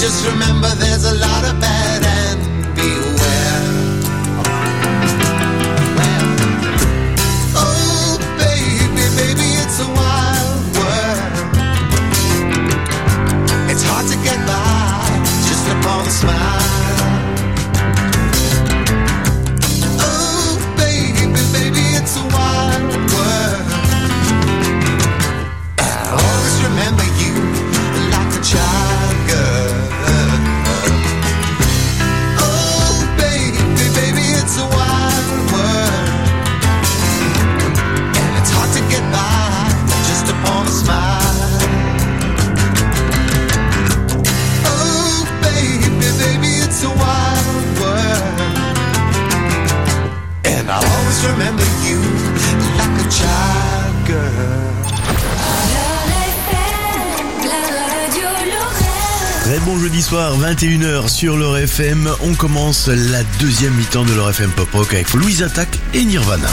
Just remember there's a lot of bad and beware. Oh baby, baby, it's a wild world. It's hard to get by just upon a smile. Oh baby, baby, it's a wild world. I'll always remember you like a child girl. Oh baby, baby, it's a wild world. And it's hard to get by just upon a smile. Oh baby, baby, it's a wild world. And I'll always remember you like a child girl. Très bon jeudi soir, 21h sur l'Or FM. On commence la deuxième mi-temps de l'Or FM Pop Rock avec Louise Attaque et Nirvana.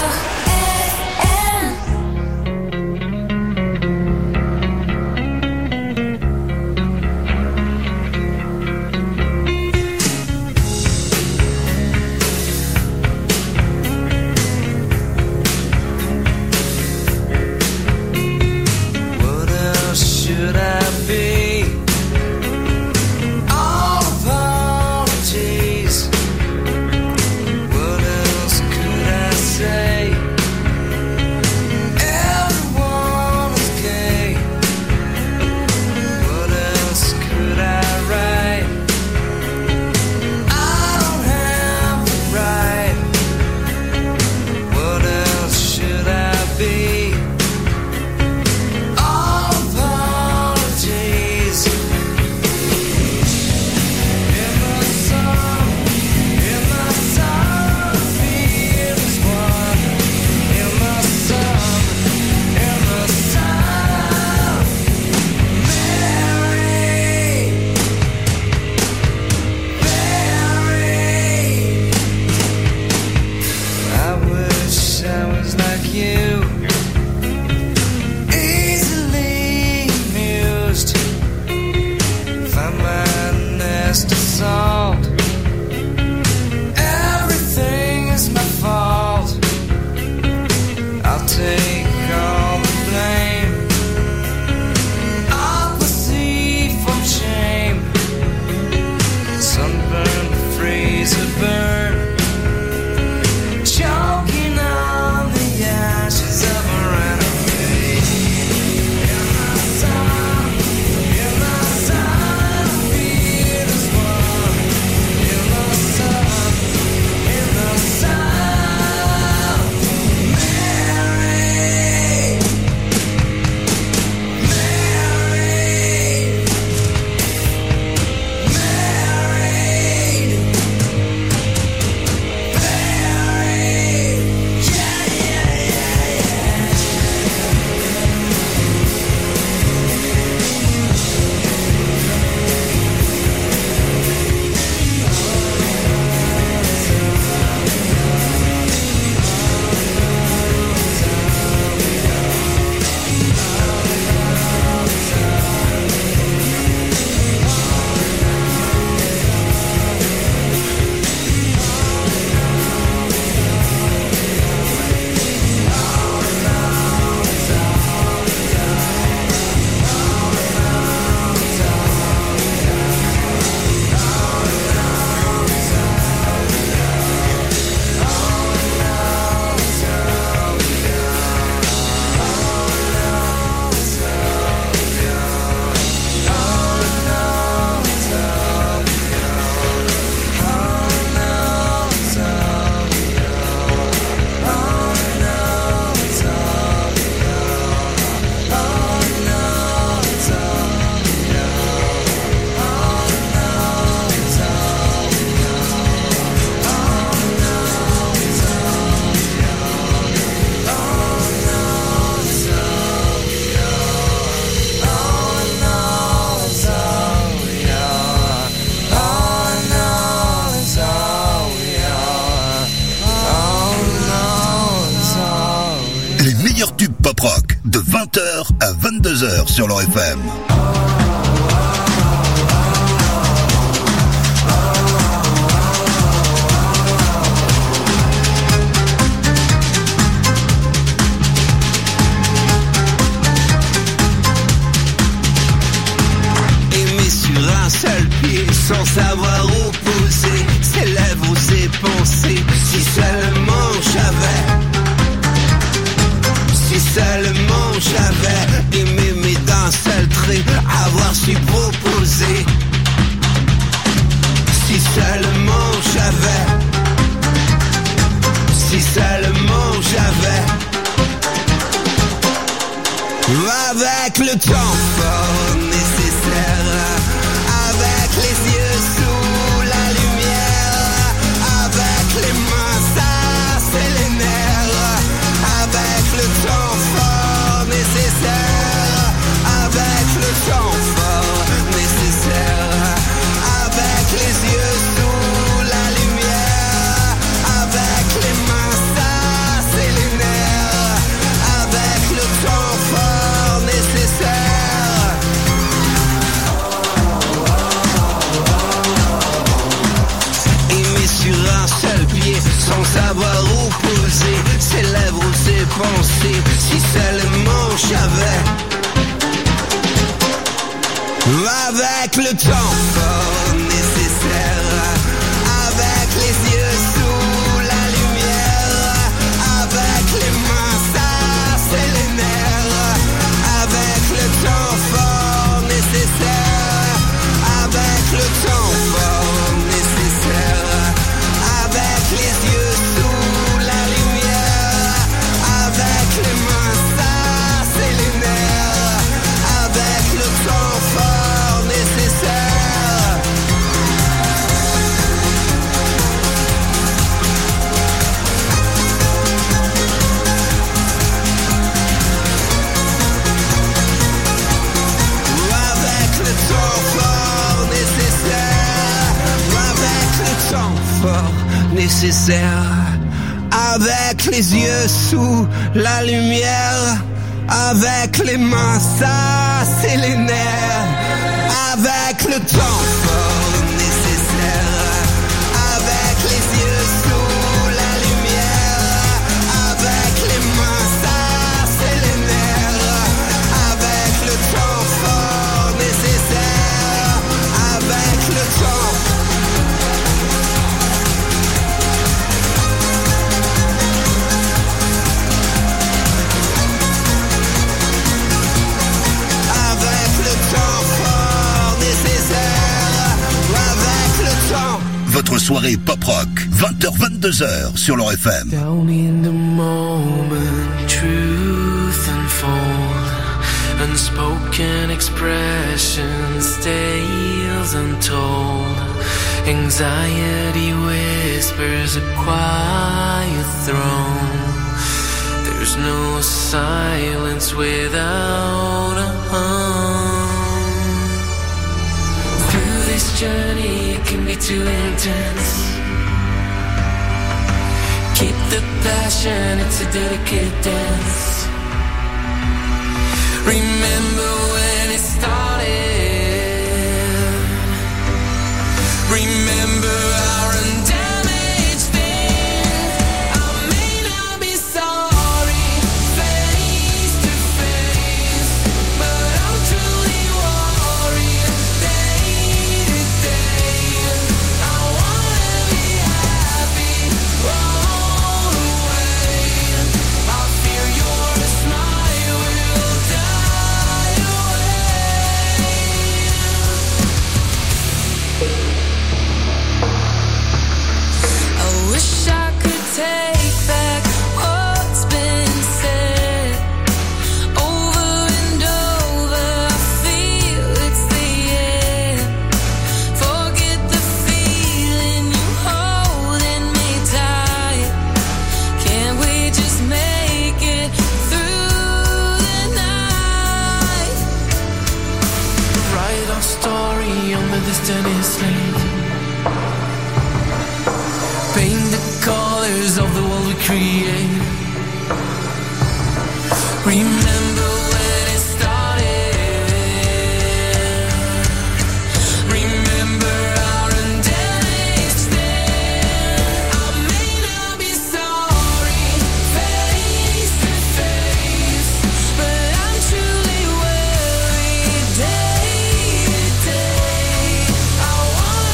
Pop-Rock de 20h à 22h sur l'Or FM. sans savoir opposer ses lèvres ou ses pensées. Si seulement j'avais, si seulement j'avais aimé mais d'un seul trait, avoir su proposer. Si seulement j'avais, si seulement j'avais, avec le temps fort nécessaire, avec les yeux sous la lumière, avec les mains c'est les nerfs, avec le temps fort nécessaire, avec le temps fort nécessaire, avec les yeux sous la lumière, avec les mains c'est les nerfs, avec le temps fort nécessaire. Aimer sur un seul pied, sans savoir où poser ses lèvres ou ses pensées. Si seulement j'avais, avec le temps fort nécessaire, avec les yeux sous la lumière, avec les mains c'est les nerfs, avec le temps fort nécessaire, avec le temps fort nécessaire, avec les yeux sous la lumière, avec les mains c'est les nerfs, avec le temps fort nécessaire. Avec le temps fort nécessaire, avec le temps fort nécessaire, avec les yeux sous la lumière, avec les mains c'est les nerfs, avec le temps fort nécessaire, avec les yeux sous la lumière, avec les mains c'est les nerfs, avec le temps fort nécessaire, avec le temps. Avec le temps fort nécessaire, avec le temps. Votre soirée pop-rock, 20h-22h sur leur FM. Down in the moment, truth unfold. Unspoken expressions, tales untold. Anxiety whispers a quiet throne. There's no silence without a home. Through this journey it can be too intense. Keep the passion, it's a delicate dance. Remember when it started. Remember our undamaged thing. I may not be sorry face to face, but I'm truly worried day to day. I wanna be happy all the way. I fear your smile will die away. I wish I could take back what's been said. Over and over, I feel it's the end. Forget the feeling you holding me tight. Can't we just make it through the night? Write our story on the distant slate. Paint the colors of the world we create. Remember when it started. Remember our undamaged thing. I may not be sorry face to face, but I'm truly worried day to day. I wanna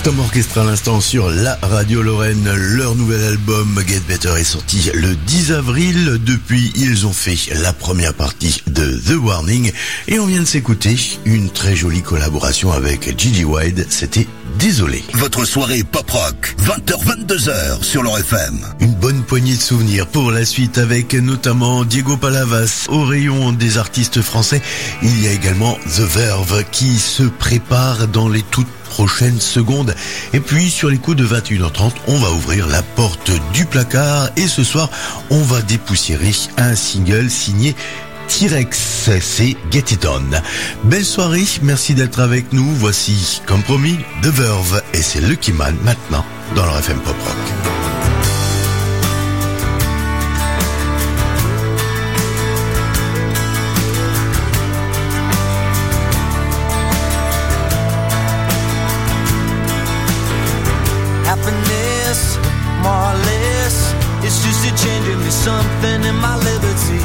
Tom Orchestra à l'instant sur la radio Lorraine. Leur nouvel album Get Better est sorti le 10 avril. Depuis, ils ont fait la première partie de The Warning et on vient de s'écouter une très jolie collaboration avec Gigi Wide. C'était Désolé. Votre soirée pop-rock, 20h-22h sur leur FM. Une bonne poignée de souvenirs pour la suite avec notamment Diego Palavas. Au rayon des artistes français, il y a également The Verve qui se prépare dans les toutes prochaines secondes. Et puis sur les coups de 21h30, on va ouvrir la porte du placard et ce soir, on va dépoussiérer un single signé T-Rex, c'est Get It On. Belle soirée, merci d'être avec nous. Voici, comme promis, The Verve et c'est Lucky Man maintenant dans leur FM Pop Rock. Happiness, more or less, it's just a change in me, something in my liberty.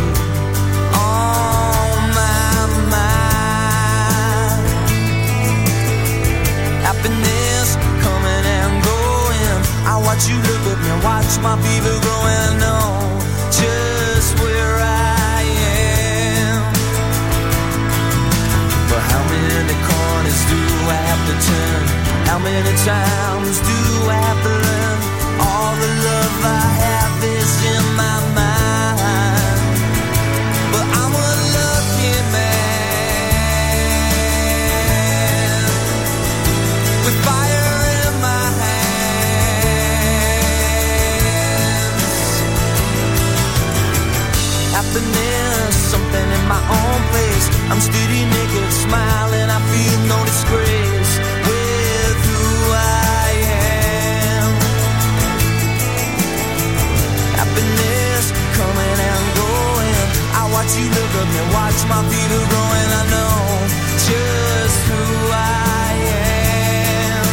Happiness coming and going. I watch you look at me, watch my fever growing. I know just where I am. But how many corners do I have to turn? How many times do I have to learn? All the love I have is in my mind. But I'm a lucky man. With fire in my hands. Happiness, something in my own place. I'm steady naked, smiling, I feel no disgrace with who I am. Happiness, coming and going. I watch you look at me, watch my fever growing. I know just who I am.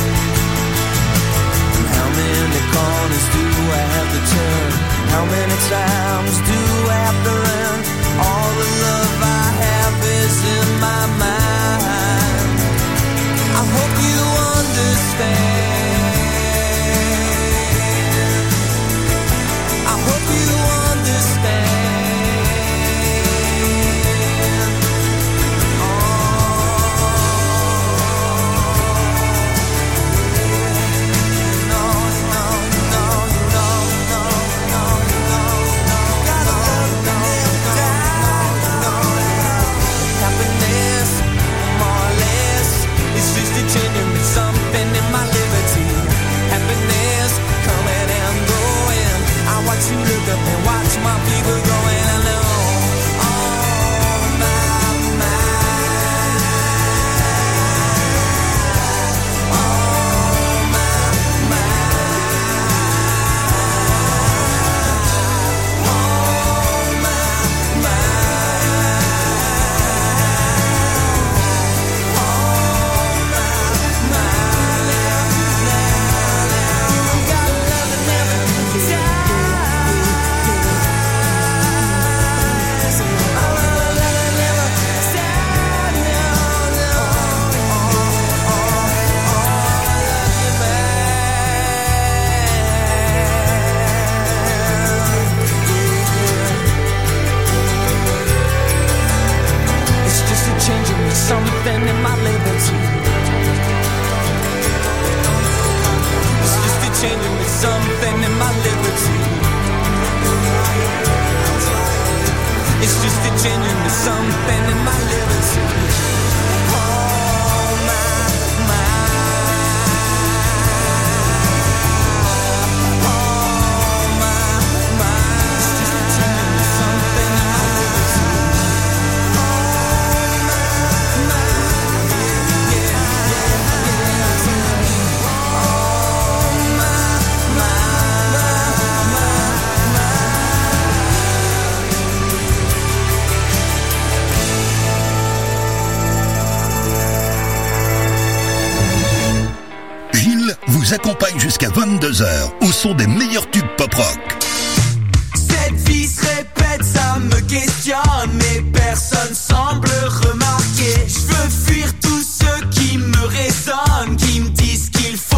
How many corners do I have to turn? How many times do I have to learn? All the love I have is in my mind. I hope you understand. I hope you understand. Oh. Something in my liberty, happiness coming and going. I watch you look up and watch my people growing. I know, oh my mind, oh my mind, oh my something in my liberty. It's just a change in me, something in my liberty. It's just a change in me, something in my liberty. Oh my mind, oh my mind. It's just a change in me, something in my liberty. Vous accompagne jusqu'à 22h au son des meilleurs tubes pop-rock. Cette vie se répète, ça me questionne, mais personne semble remarquer. Je veux fuir tous ceux qui me raisonnent, qui me disent qu'il faut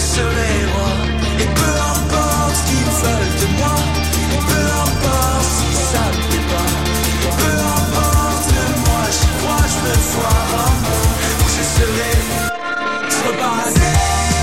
serai roi. Et peu importe ce qu'ils veulent de moi, peu importe si ça me plaît pas, peu importe moi, j'y crois, je me vois un monde où je serai, je repars à zéro.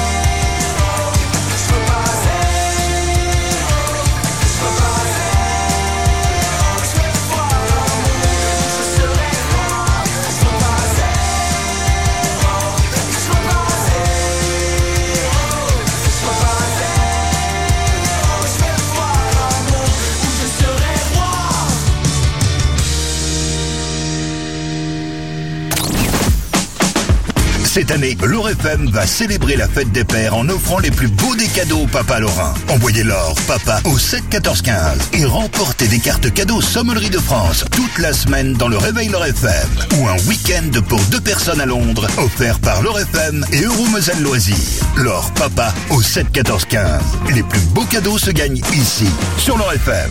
Cette année, l'Or FM va célébrer la fête des pères en offrant les plus beaux des cadeaux au Papa Lorrain. Envoyez l'or Papa au 7 14 15 et remportez des cartes cadeaux Sommellerie de France toute la semaine dans le Réveil l'Or FM ou un week-end pour 2 personnes à Londres offert par l'Or FM et Euromoselle Loisirs. L'or Papa au 7 14 15. Les plus beaux cadeaux se gagnent ici, sur l'Or FM.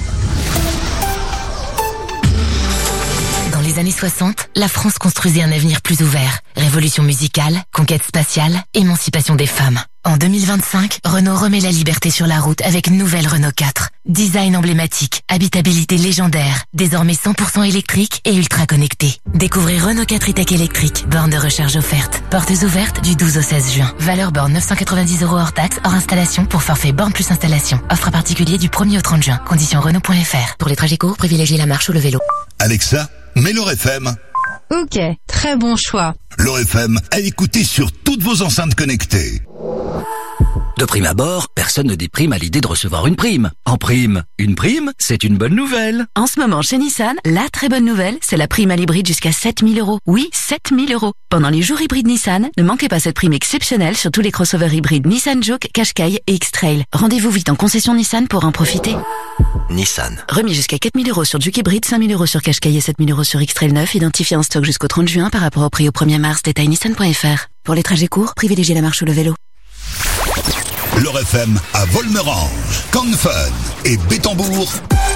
Dans les années 60, la France construisait un avenir plus ouvert. Révolution musicale, conquête spatiale, émancipation des femmes. En 2025, Renault remet la liberté sur la route avec une nouvelle Renault 4. Design emblématique, habitabilité légendaire, désormais 100% électrique et ultra connecté. Découvrez Renault 4 e-Tech électrique, borne de recharge offerte. Portes ouvertes du 12 au 16 juin. Valeur borne 990 € hors taxe, hors installation pour forfait borne plus installation. Offre à particulier du 1er au 30 juin. Conditions Renault.fr. Pour les trajets courts, privilégiez la marche ou le vélo. Alexa, mets l'Or FM. Ok, très bon choix. L'Or FM à écouter sur toutes vos enceintes connectées. De prime abord, personne ne déprime à l'idée de recevoir une prime. En prime, une prime, c'est une bonne nouvelle. En ce moment, chez Nissan, la très bonne nouvelle, c'est la prime à l'hybride jusqu'à 7 000 €. Oui, 7 000 €. Pendant les jours hybrides Nissan, ne manquez pas cette prime exceptionnelle sur tous les crossovers hybrides Nissan Juke, Qashqai et X-Trail. Rendez-vous vite en concession Nissan pour en profiter. Nissan. Remis jusqu'à 4 000 € sur Juke hybride, 5 000 € sur Qashqai et 7 000 € sur X-Trail 9, identifié en stock jusqu'au 30 juin par rapport au prix au 1er mars. Détail nissan.fr. Pour les trajets courts, privilégiez la marche ou le vélo. L'Or FM à Volmerange, Cannes-Fun et Bétambourg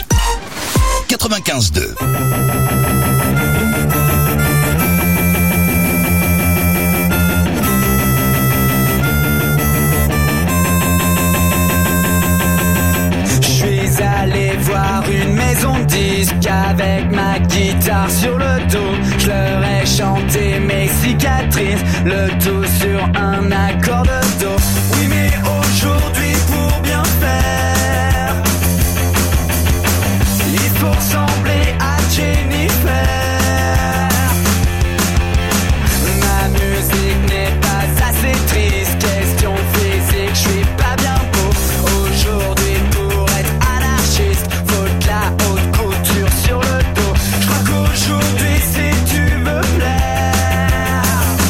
95.2. Je suis allé voir une maison de disques avec ma guitare sur le dos. Je leur ai chanté mes cicatrices, le tout sur un accord de do. Oui, mais aujourd'hui pour bien faire, il faut ressembler à Jennifer. Ma musique n'est pas assez triste, question physique, je suis pas bien beau. Aujourd'hui pour être anarchiste, faut de la haute couture sur le dos. Je crois qu'aujourd'hui si tu veux plaire,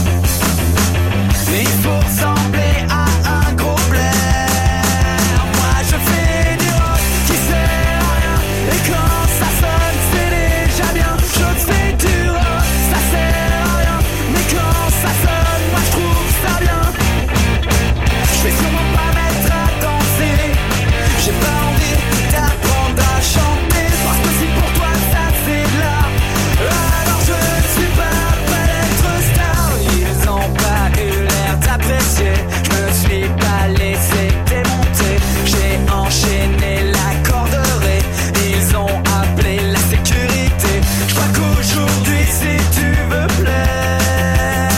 il faut ressembler à un gros blaire. Moi je fais du rock qui sert à rien, et quand ça sonne c'est déjà bien. Je fais du rock, ça sert à rien, mais quand ça sonne, moi je trouve ça bien. Je vais sûrement pas mettre à danser, j'ai pas envie d'apprendre à chanter, parce que si pour toi ça c'est de l'art, alors je ne suis pas prêt d'être star. Ils ont pas eu l'air d'apprécier, je me suis pas laissé démonter, j'ai enchaîné la corderie, ils ont appelé la sécurité. Je crois qu'aujourd'hui si tu veux plaire,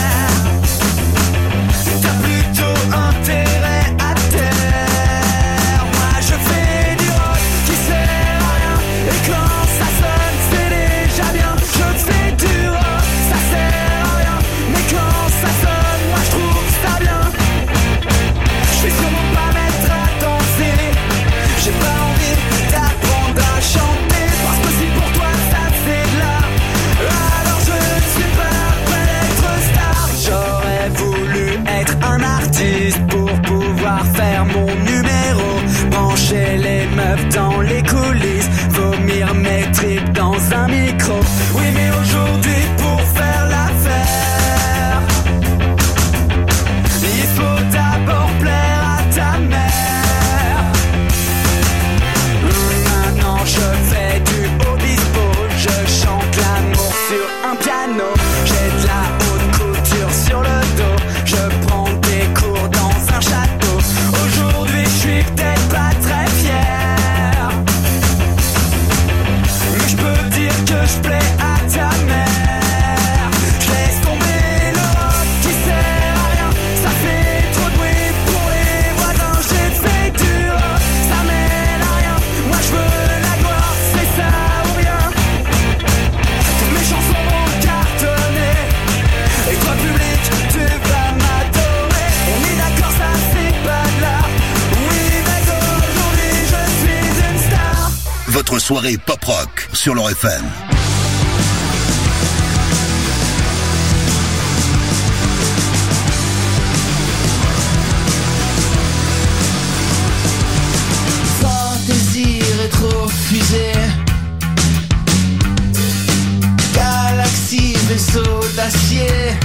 t'as plutôt intérêt à taire. Moi je fais du rock qui sert à rien, et quand ça sonne c'est déjà bien. Je fais du rock, ça sert à rien, mais quand ça sonne, moi je trouve ça bien. Je vais sûrement pas mettre à danser, j'ai pas envie d'apprendre à chanter, parce que si pour toi ça c'est de l'art, alors je ne suis pas prêt d'être star. J'aurais voulu être un artiste pour pouvoir faire mon numéro, brancher les meufs dans les coulisses, vomir mes tripes dans un micro. Oui mais aujourd'hui pour faire l'affaire, il faut d'abord plaire à ta mère. Maintenant je fais du obispo, je chante l'amour sur un piano, j'ai de la haute couture sur le dos, je prends des cours dans un château. Votre soirée pop-rock sur leur FM. Fantaisie rétrofusée, galaxie vaisseau d'acier.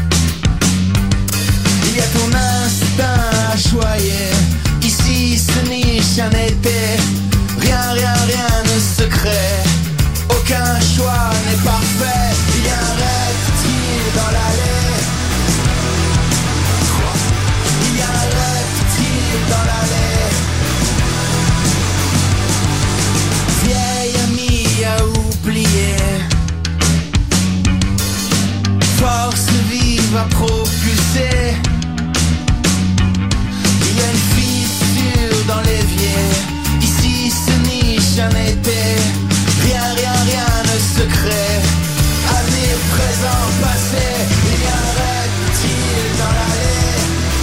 Il y a ton instinct à choyer. Ici se niche un été. Rien ne se crée. Aucun choix n'est parfait. Il y a un reptile dans l'allée. Il y a un reptile dans l'allée. Vieille amie à oublier. Force vive à propulser. Il y a une fissure dans l'évier. Ici se niche un été. Rien ne se crée. Avenir, présent, passé. Il y a un reptile dans l'allée.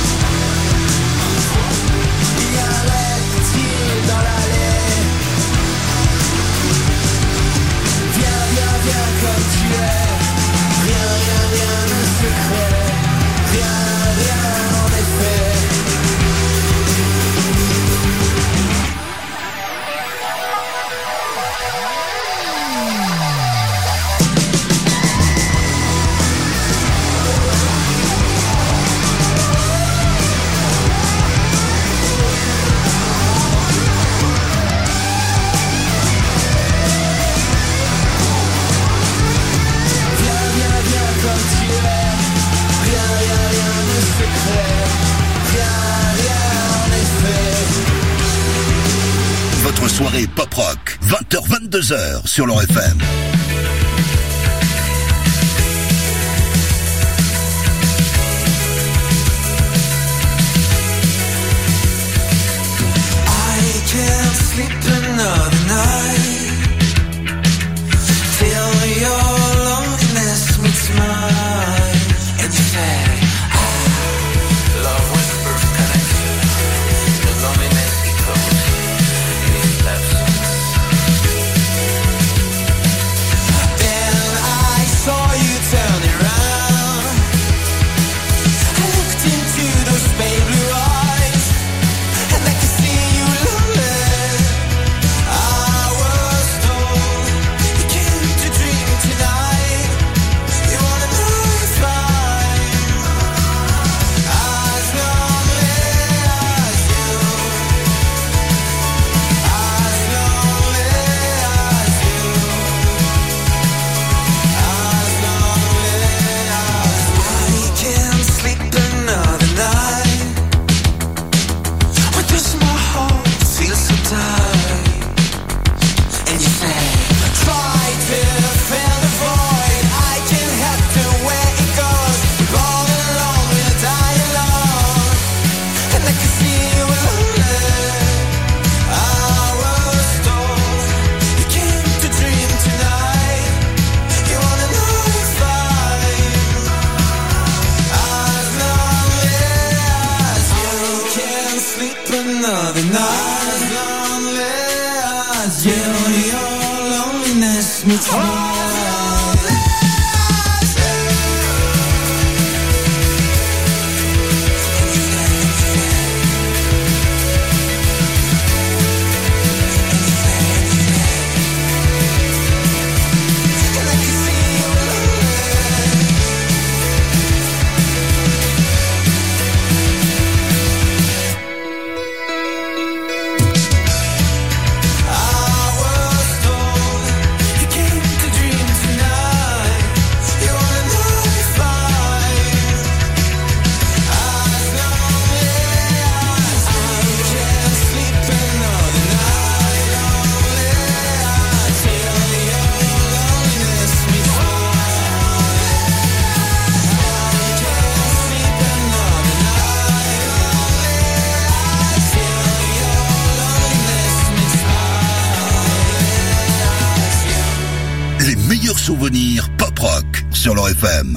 Il y a un reptile dans l'allée. Viens comme tu es. Rien ne se crée. Rien en effet. Votre soirée pop-rock, 20h-22h sur leur FM. I can't sleep another night till your loneliness meets mine. And you say, love whispers connection, the loneliness echoes in its absence. Then I saw you turn around. I looked into those pale blue eyes, and I could see you lonely. I was told you came to dream tonight. You wanna know it's fine. As lonely as you. As lonely as you. As lonely as I can't sleep another night. Why does my heart feel so tight? And you say, try to fill the void. I can't help the way it goes. We're all alone, we'll die alone. And I can see you lonely. I was told you came to dream tonight. You wanna know it's fine. As lonely as you. Can't sleep another night. As lonely as you. Your loneliness meets mine. And I can see you lonely. I was told you came to dream tonight. You wanna know it's fine. As lonely as you. Can't sleep another night. Lonely as you. Your loneliness meets mine. Can't sleep another night. Lonely as you. Your loneliness meets mine. Les meilleurs souvenirs pop-rock sur leur FM.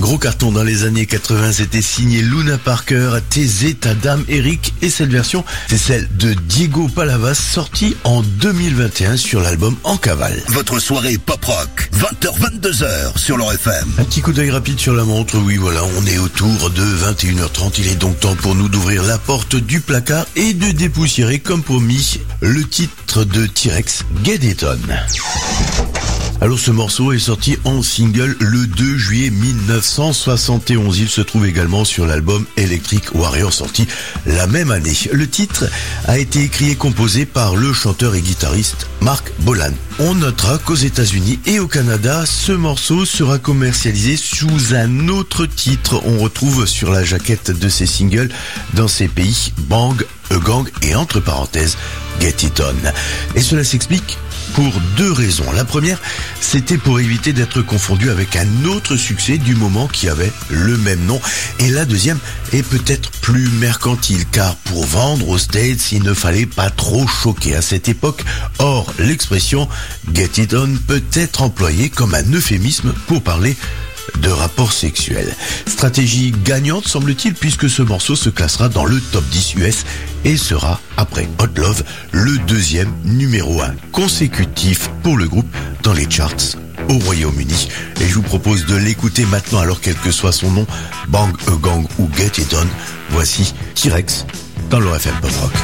gros carton dans les années 80, c'était signé Luna Parker, Thésée, ta dame, Eric, et cette version, c'est celle de Diego Palavas, sortie en 2021 sur l'album En Cavale. Votre soirée pop-rock, 20h-22h sur leur FM. Un petit coup d'œil rapide sur la montre, oui voilà, on est autour de 21h30, il est donc temps pour nous d'ouvrir la porte du placard et de dépoussiérer comme promis le titre de T-Rex, Get It On. Alors ce morceau est sorti en single le 2 juillet 1971. Il se trouve également sur l'album Electric Warrior sorti la même année. Le titre a été écrit et composé par le chanteur et guitariste Mark Bolan. On notera qu'aux États-Unis et au Canada, ce morceau sera commercialisé sous un autre titre. On retrouve sur la jaquette de ces singles dans ces pays Bang, A Gang et entre parenthèses Get It On. Et cela s'explique pour deux raisons. La première, c'était pour éviter d'être confondu avec un autre succès du moment qui avait le même nom. Et la deuxième est peut-être plus mercantile, car pour vendre aux States, il ne fallait pas trop choquer à cette époque. Or, l'expression Get It On peut être employée comme un euphémisme pour parler de rapports sexuels. Stratégie gagnante semble-t-il, puisque ce morceau se classera dans le top 10 US et sera, après Hot Love, le deuxième numéro 1 consécutif pour le groupe dans les charts au Royaume-Uni. Et je vous propose de l'écouter maintenant, alors quel que soit son nom, Bang, A Gang ou Get It On, voici T-Rex dans le FM Pop Rock.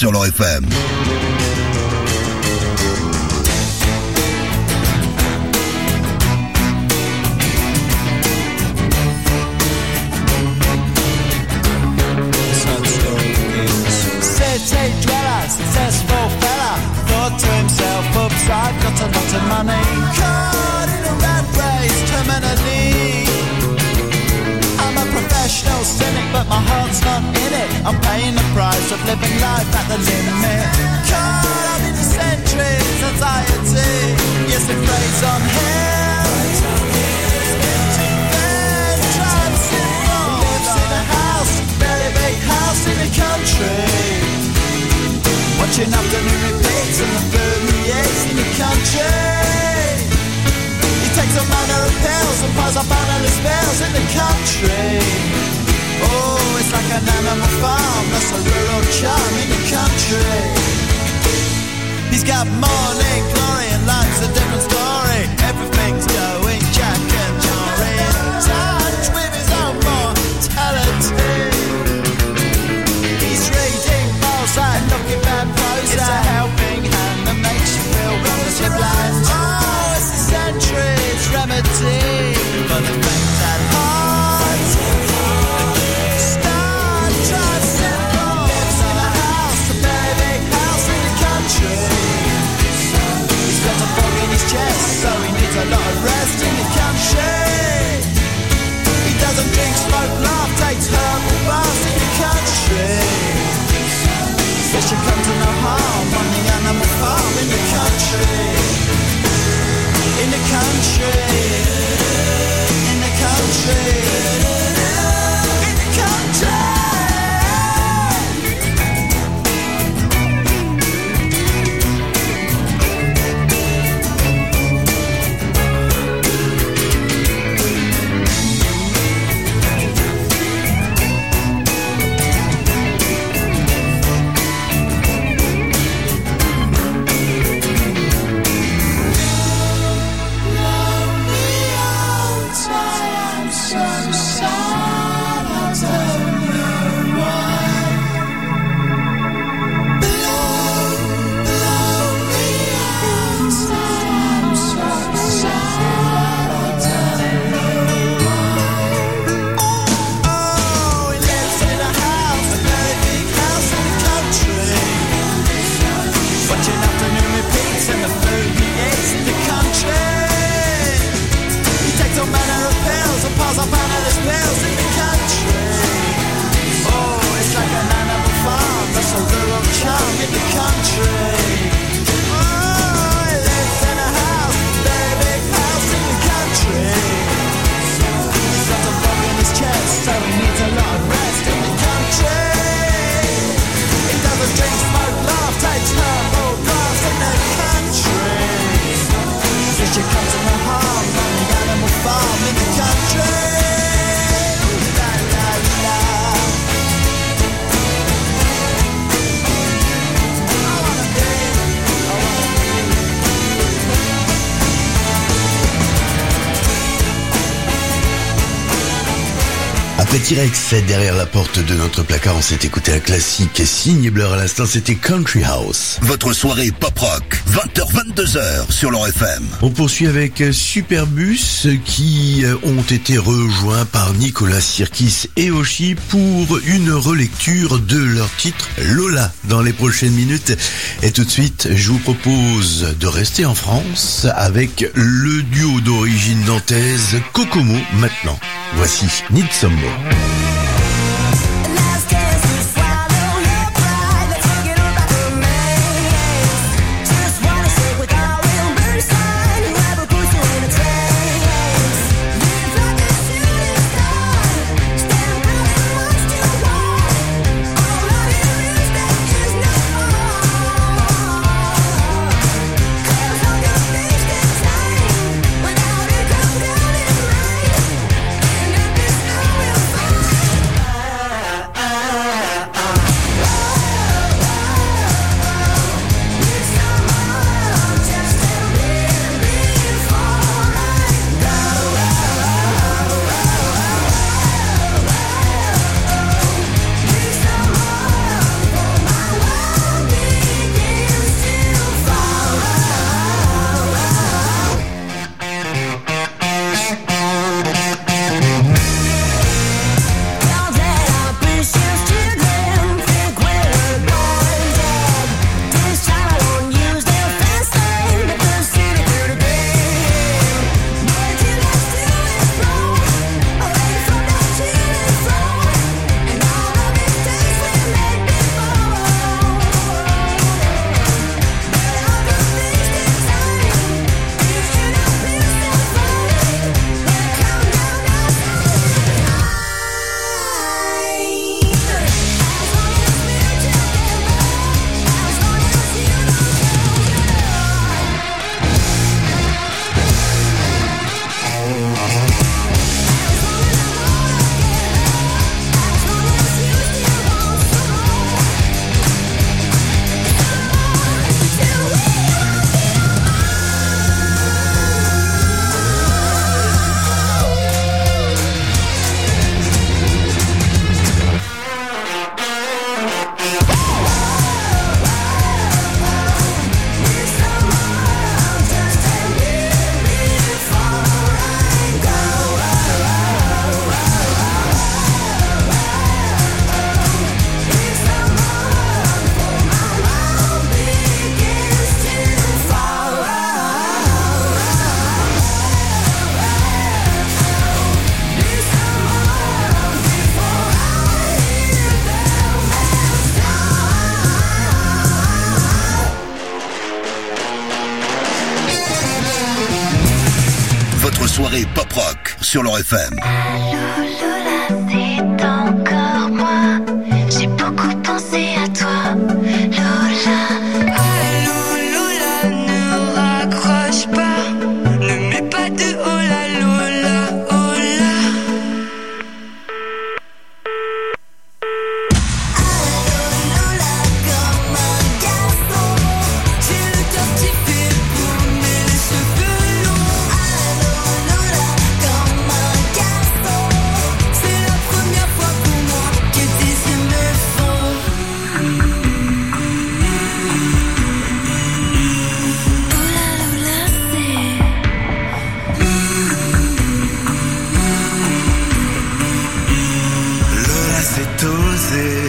sur leur FM. City dweller, successful fella, thought to himself, oops, I've got a lot of money. Caught in a rat race, terminally. I'm a professional cynic, but my heart's not in it. I'm paying the price of living life at the limit. Caught up in the centuries, anxiety. Yes, it preys on him. Then drives him wrong. Lives in a house, very big house in the country. Watching afternoon repeats and the food he eats in the country. He takes a manner of pills and piles up analyst bills in the country. Oh, it's like an animal farm, that's a rural charm in the country. He's got morning glory and life's a different story. Everything's going Jack and Jory in touch with his own mortality. He's reading and looking bad prose. It's a helping hand that makes you feel wonderfully blind. Oh, it's a century's remedy for the fact that heart Star drives him wrong. Lives in a house, a very big house in the country. He's got a fog in his chest, so he needs a lot of rest in the country. He doesn't drink, smoke, laugh, takes herbal baths in the country. There should come to no harm on the animal farm in the country. In the country. In the country. In the country. T-Rex derrière la porte de notre placard, on s'est écouté un classique signé Blur à l'instant, c'était Country House. Votre soirée pop-rock, 20h-22h sur leur FM. On poursuit avec Superbus qui ont été rejoints par Nicolas Sirkis et Oshi pour une relecture de leur titre Lola dans les prochaines minutes. Et tout de suite, je vous propose de rester en France avec le duo d'origine nantaise Kokomo maintenant. Voici Need Some More. Without it, come down in rain. And if it's soirées pop-rock sur leur FM. Allô Lola, c'est encore moi. J'ai beaucoup pensé à toi, Lola. Allô Lola, ne raccroche pas. Ne mets pas de hola Lola, hola. Allô Lola, comme un garçon. J'ai le cœur qui fait boum et les cheveux longs. Allô Lola, comme un garçon. C'est la première fois pour moi que tes yeux me font. Hola Lola, Lola, c'est osé.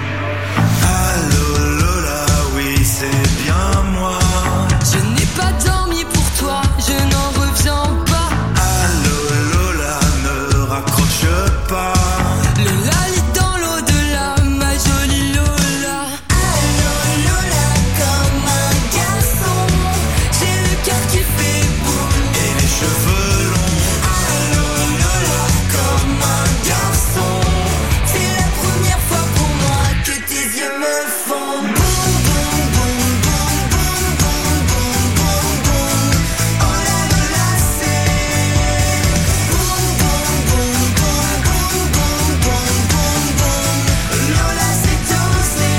Allô Lola, oui c'est bien moi. Je n'ai pas dormi pour toi, je n'en reviens pas. Allô Lola, ne raccroche pas. Lola lit dans l'au-delà, ma jolie Lola. Allô Lola, comme un garçon. J'ai le cœur qui fait boum Et les cheveux longs. Allô Lola, comme un garçon. C'est la première fois pour moi que tes yeux me font boum boum boum boum boum boum boum boum boum. Oh la Lola, c'est boum boum boum boum boum boum boum boum boum. Lola, c'est osé.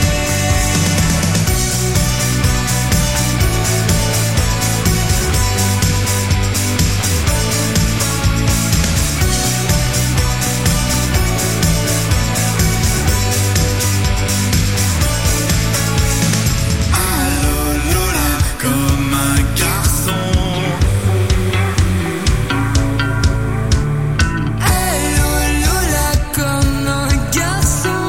Allô Lola, comme un garçon. Allô Lola, comme un garçon.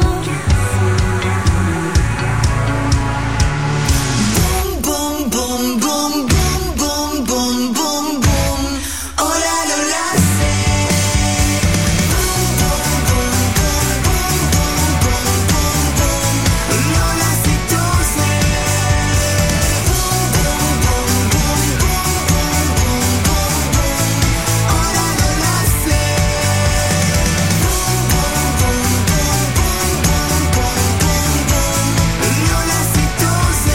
Boum boum boum boum boum boum boum boum. Oh la Lola, c'est boum boum boum boum boum boum boum boum. Lola, c'est osé. Boum boum boum boum boum boum boum boum boum. Oh la Lola, c'est boum boum boum boum boum boum boum boum boum. Lola, c'est osé.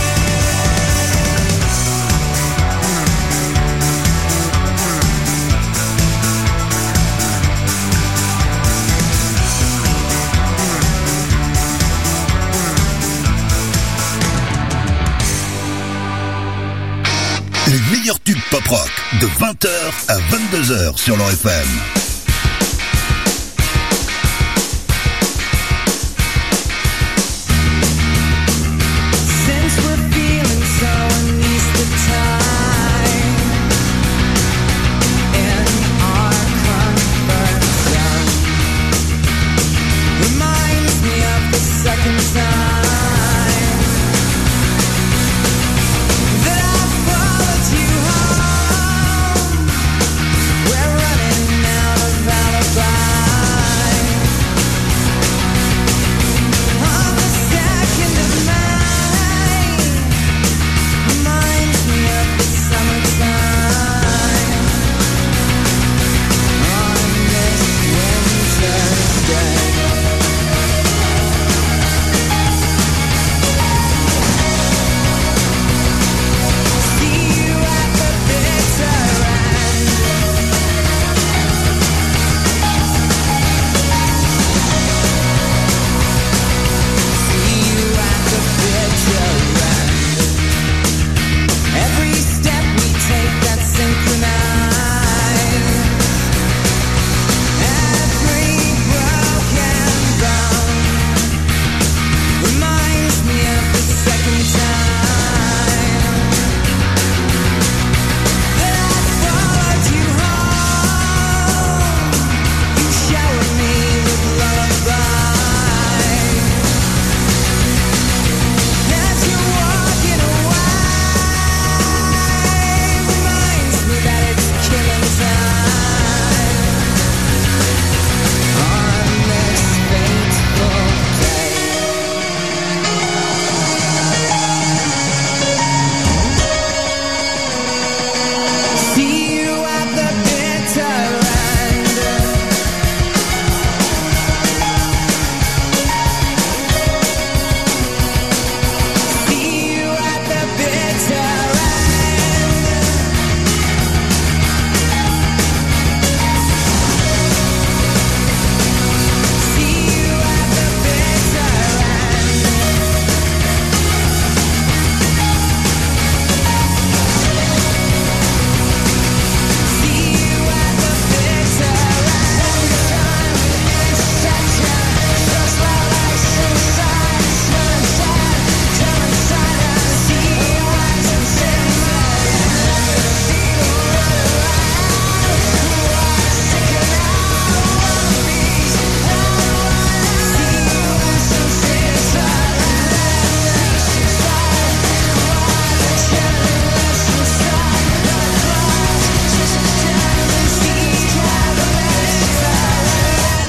Les meilleurs tubes pop-rock de 20h à 22h sur leur FM. Since we're feeling so uneasy time in our comfort zone, reminds me of the second time that I followed you home. We're running out of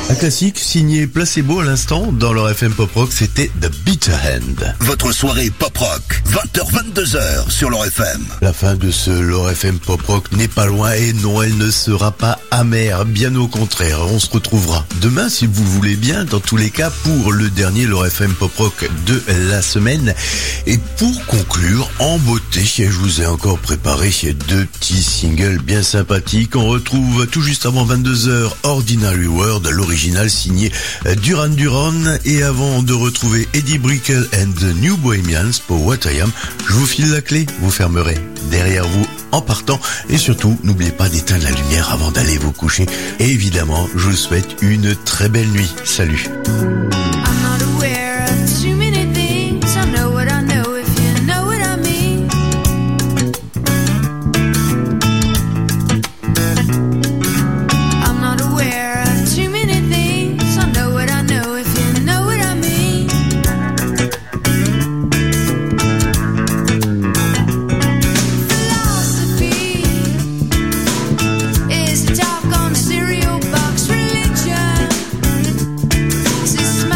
Un classique signé Placebo à l'instant dans leur FM Pop Rock, c'était The Bitter End. Votre soirée pop rock, 20h-22h sur leur FM. La fin de ce Leur FM Pop Rock n'est pas loin et non, elle ne sera pas amère, bien au contraire. On se retrouvera demain si vous le voulez bien, dans tous les cas, pour le dernier Leur FM Pop Rock de la semaine. Et pour conclure, en beauté, je vous ai encore préparé 2 petits singles bien sympathiques. On retrouve tout juste avant 22h Ordinary World, l'original signé Duran Duran, et avant de retrouver Eddie Brickell and the New Bohemians pour What I Am, je vous file la clé, vous fermerez derrière vous en partant, et surtout n'oubliez pas d'éteindre la lumière avant d'aller vous coucher, et évidemment je vous souhaite une très belle nuit. Salut. Is the talk on the cereal box religion? Is this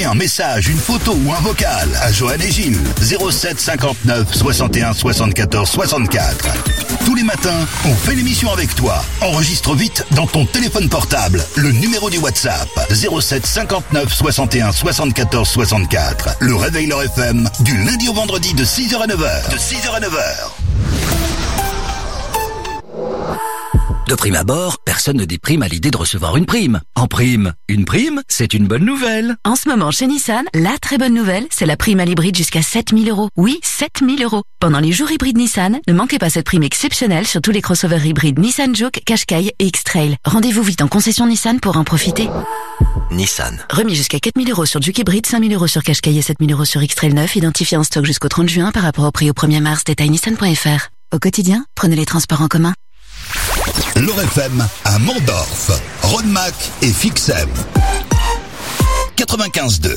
envoyer un message, une photo ou un vocal à Joanne et Gilles. 07 59 61 74 64. Tous les matins, on fait l'émission avec toi. Enregistre vite dans ton téléphone portable le numéro du WhatsApp. 07 59 61 74 64. Le réveil Leur FM du lundi au vendredi de 6h à 9h. De 6h à 9h. De prime abord, personne ne déprime à l'idée de recevoir une prime. En prime, une prime, c'est une bonne nouvelle. En ce moment, chez Nissan, la très bonne nouvelle, c'est la prime à l'hybride jusqu'à 7 000 €. Oui, 7 000 €. Pendant les jours hybrides Nissan, ne manquez pas cette prime exceptionnelle sur tous les crossovers hybrides Nissan Juke, Qashqai et X-Trail. Rendez-vous vite en concession Nissan pour en profiter. Nissan. Remis jusqu'à 4 000 € sur Juke hybride, 5 000 € sur Qashqai et 7 000 € sur X-Trail 9, identifié en stock jusqu'au 30 juin par rapport au prix au 1er mars. Détail nissan.fr. Au quotidien, prenez les transports en commun. Leur FM à Mondorf, Rodemack et Fixem. 95.2.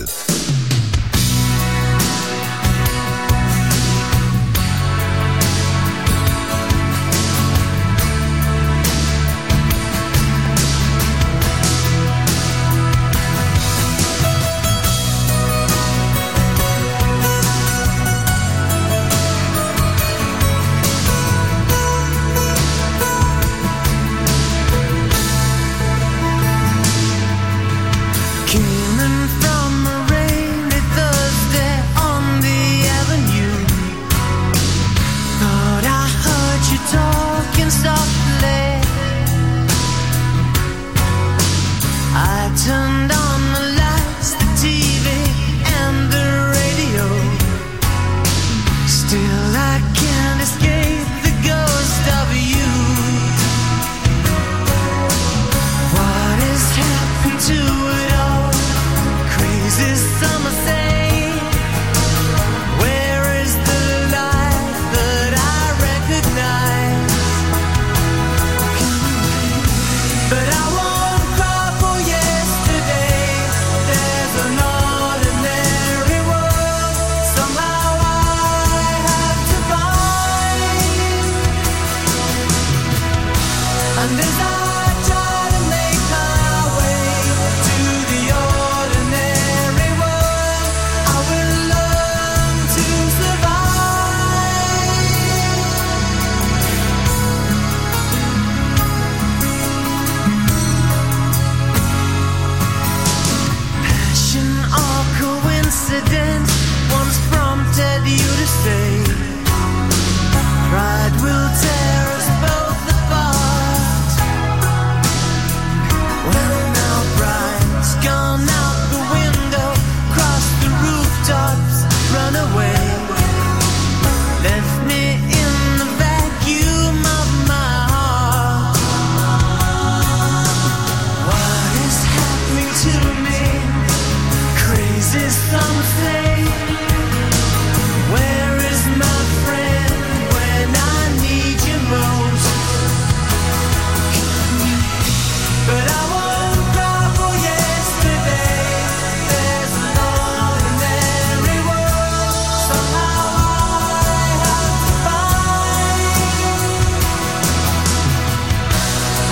Turned on the lights, the TV and the radio. Still I can't escape the ghost of you. What has happened to it all? Crazy summer say, where is the life that I recognize? But I won't cry for yesterday. There's an ordinary world somehow I have to find. And as I